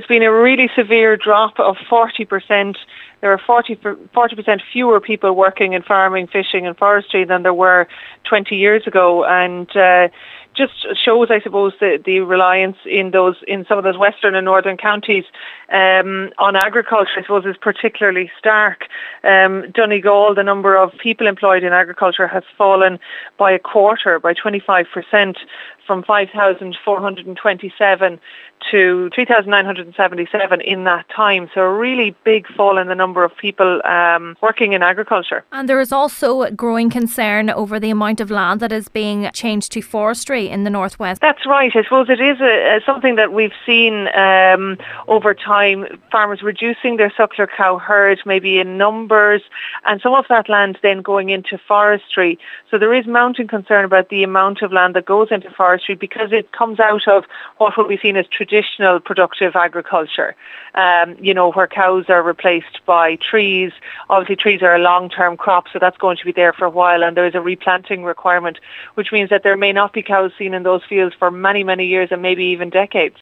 there's been a really severe drop of 40%. There are 40% fewer people working in farming, fishing and forestry than there were 20 years ago, and just shows, I suppose, the reliance in some of those western and northern counties on agriculture, I suppose, is particularly stark. Donegal, the number of people employed in agriculture has fallen by a quarter, by 25%, from 5,427 to 3,977 in that time. So a really big fall in the number of people working in agriculture. And there is also a growing concern over the amount of land that is being changed to forestry in the northwest. That's right. I suppose it is something that we've seen over time, farmers reducing their suckler cow herd, maybe in numbers, and some of that land then going into forestry. So there is mounting concern about the amount of land that goes into forestry, because it comes out of what will be seen as traditional productive agriculture, where cows are replaced by trees. Obviously, trees are a long-term crop, so that's going to be there for a while, and there is a replanting requirement, which means that there may not be cows seen in those fields for many, many years and maybe even decades.